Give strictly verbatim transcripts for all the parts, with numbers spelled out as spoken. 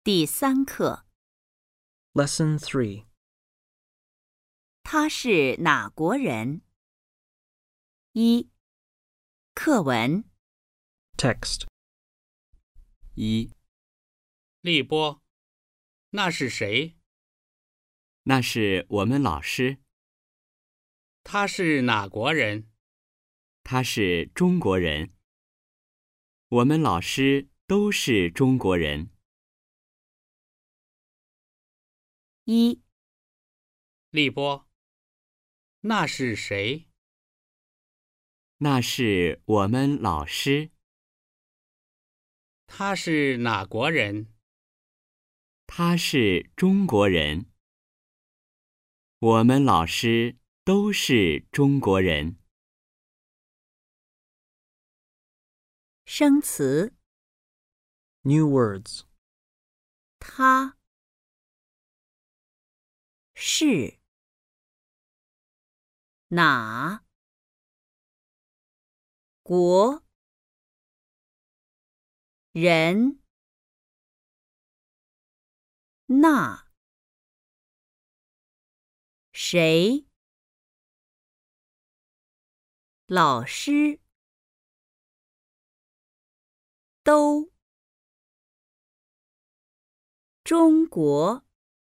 第三课， Lesson three. 他是哪国人？一、课文。 Text. 一， 立波，那是谁？ 那是我们老师， 他是哪国人？ 他是中国人。我们老师都是中国人。 一、 立波，那是谁？ 那是我们老师， 他是哪国人？ 他是中国人。我们老师都是中国人。 生词。 New words. 他是哪国人？那谁？老师都中国。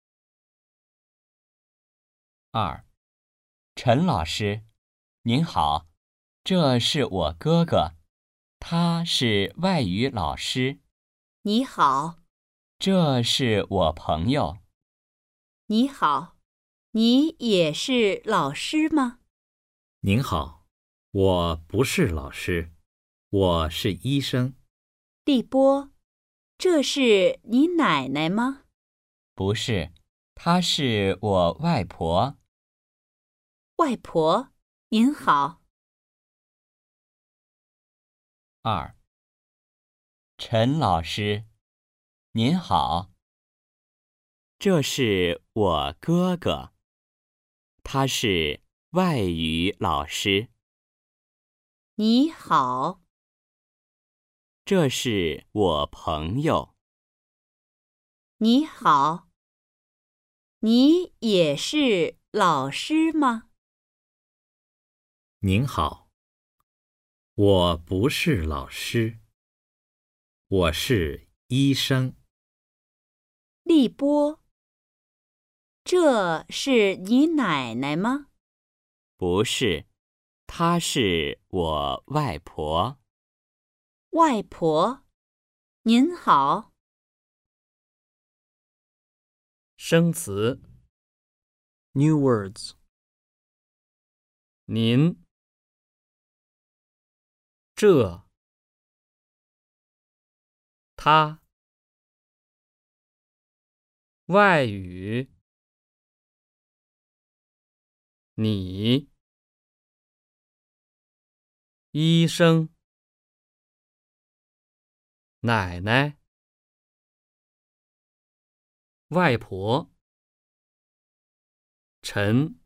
二，陈老师，您好，这是我哥哥，他是外语老师。 你好。 这是我朋友。 你好，你也是老师吗？ 您好，我不是老师，我是医生。 立波，这是你奶奶吗？ 不是，她是我外婆。 外婆，您好。 二，陈老师，您好，这是我哥哥，他是外语老师。 你好。 这是我朋友。 你好，你也是老师吗？ 您好，我不是老师，我是医生。 立波，这是你奶奶吗？ 不是，她是我外婆。 外婆，您好。 生词。 New words. 您，这，他，外语，你，医生，奶奶，外婆，陈。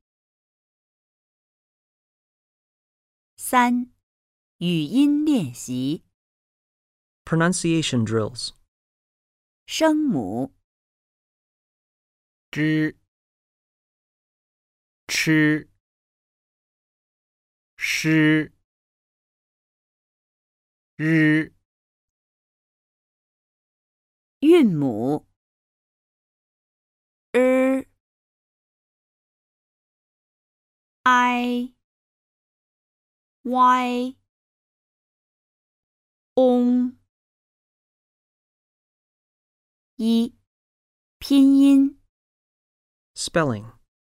三、语音练习。 Pronunciation drills. 声母。 知，吃，诗，日。 韵母。儿 i y ong。 一、拼音。 Spelling.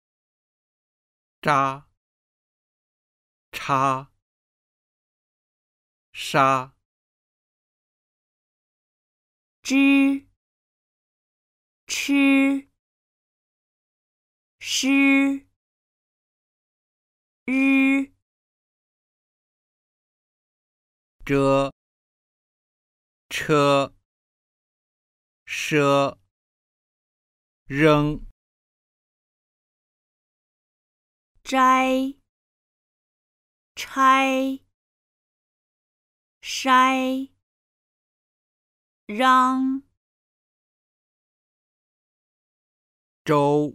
扎，叉，沙。 知，吃，诗，日。 遮，车，奢，扔。 摘，拆，筛，让。 周、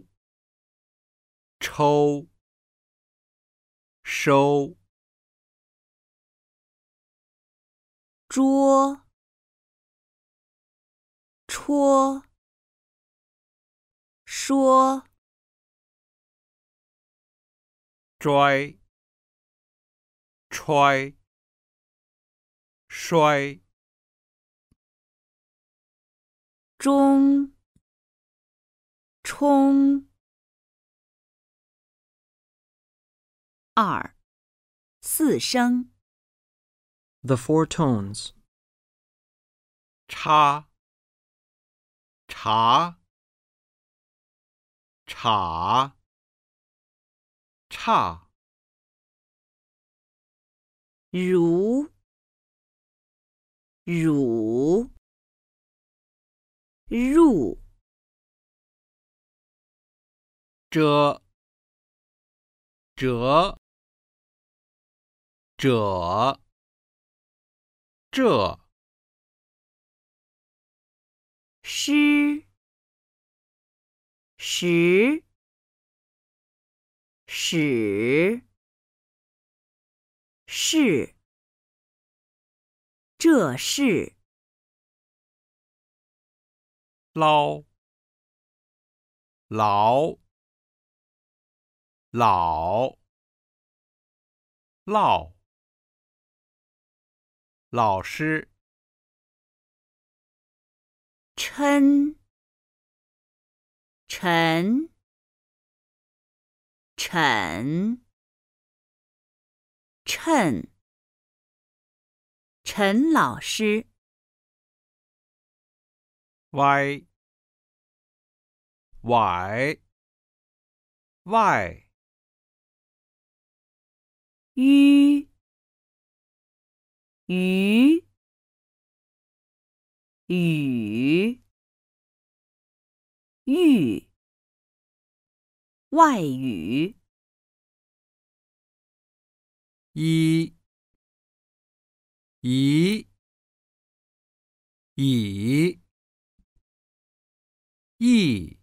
抽、收、 捉、戳、说、 拽、揣、摔、 中、冲。二、四声。 The four tones. 叉、茶、叉、叉、 如、汝、入。 遮、折、者、这、 诗、时、使、是。这是。 捞、老、老、老、老师、 琛、陈、陈、趁。陈老师。 歪、崴、外、 鱼、鱼、语、语。外语。 一、以、以、意、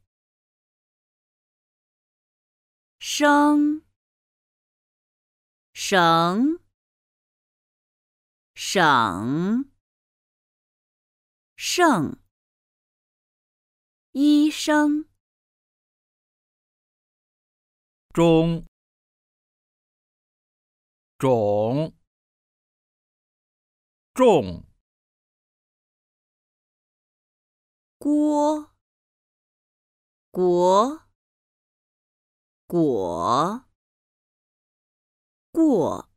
生、省、省、圣。医生。 中、种、重、 锅、国、果、过。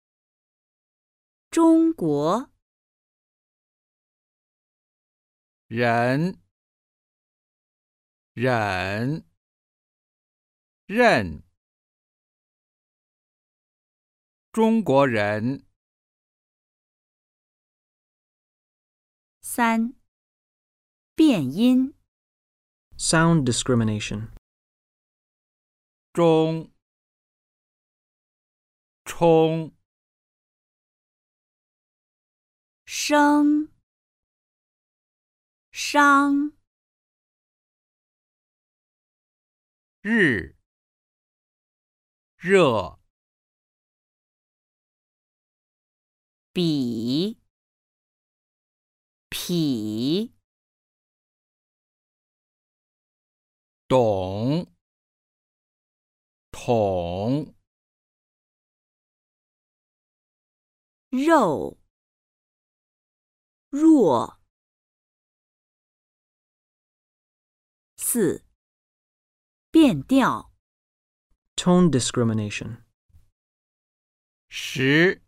中国。 忍、忍、任。中国人。 三、变音。 Sound discrimination. 中、冲、 生、商。 日、热。 比、痞。 懂、统。 肉、弱。四、变调。 Tone discrimination. 时、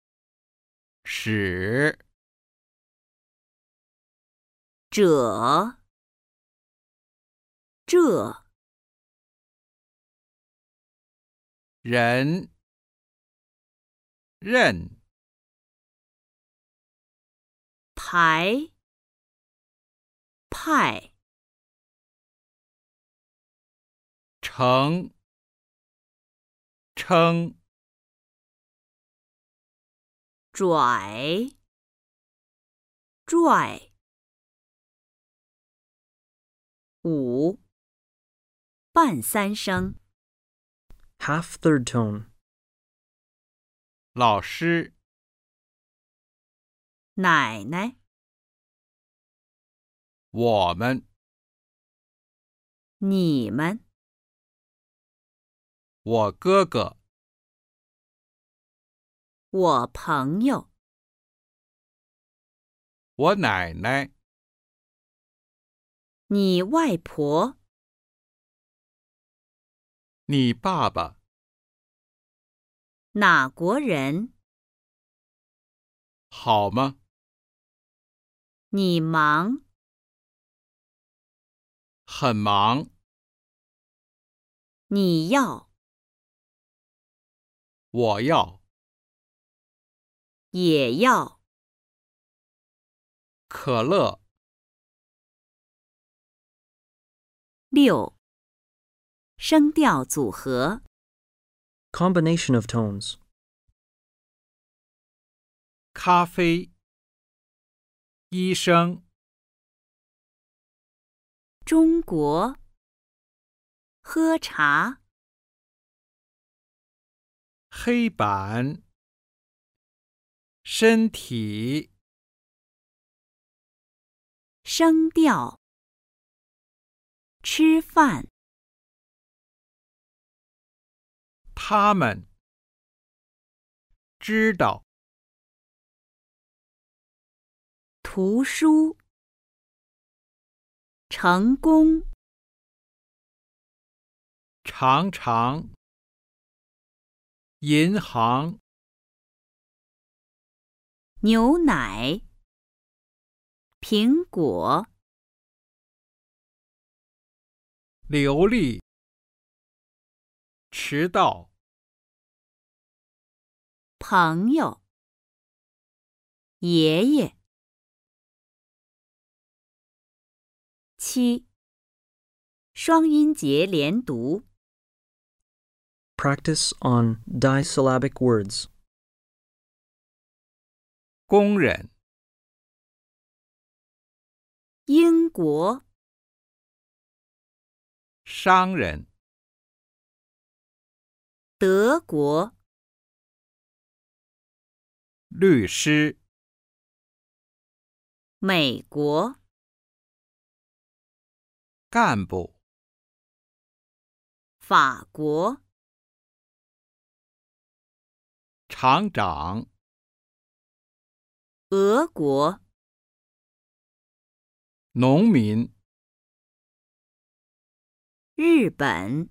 使。 者、这。 人、任。 排、派。 成、称。 拽、拽。五、 半三声。 Half third tone. 老师、 奶奶、 我们、 你们、 我哥哥、 我朋友、 我奶奶、 你外婆、 你爸爸、 哪国人、 好吗？ 你忙、 很忙， 你要、 我要， 也要。 可乐、 六、声调组合。 Combination of tones. 咖啡、医生、 中国、喝茶、 黑板、身体、 声调、吃饭、 他们、知道、 图书、成功、 常常、银行、 牛奶、苹果、 流利、迟到、 朋友、爷爷。七、双音节连读。 Practice on disyllabic words. 工人、 英国、 商人、 德国、 律师、 美国、 干部、 法国、 厂长、 俄国、 农民、 日本。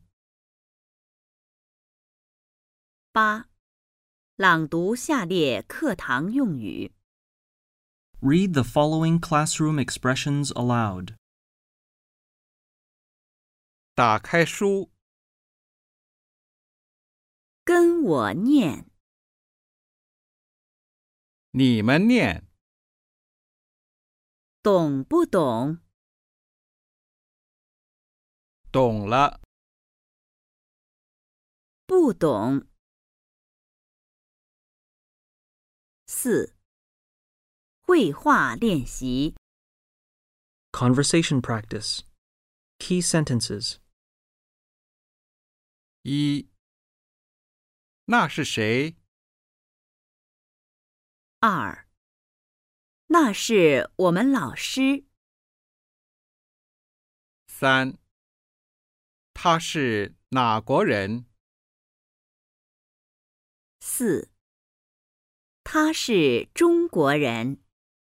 八、朗读下列课堂用语。 Read the following classroom expressions aloud. 打开书， 跟我念， 你们念， 懂不懂？ 懂了， 不懂。四、绘画练习。 Conversation practice. Key sentences. 一，那是谁？ 二、那是我们老师。 三，他是哪国人？ 四、他是中国人。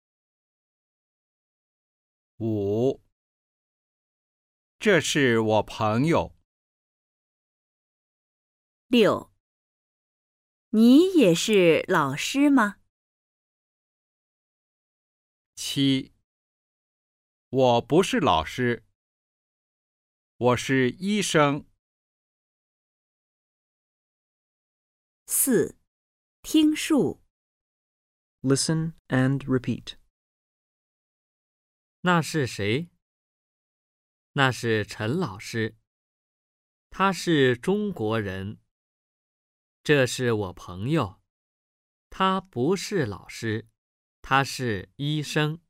五，这是我朋友。 六、你也是老师吗？ 七，我不是老师，我是医生。 四、听述。 Listen and repeat. 那是谁？那是陈老师，他是中国人。这是我朋友，他不是老师，他是医生。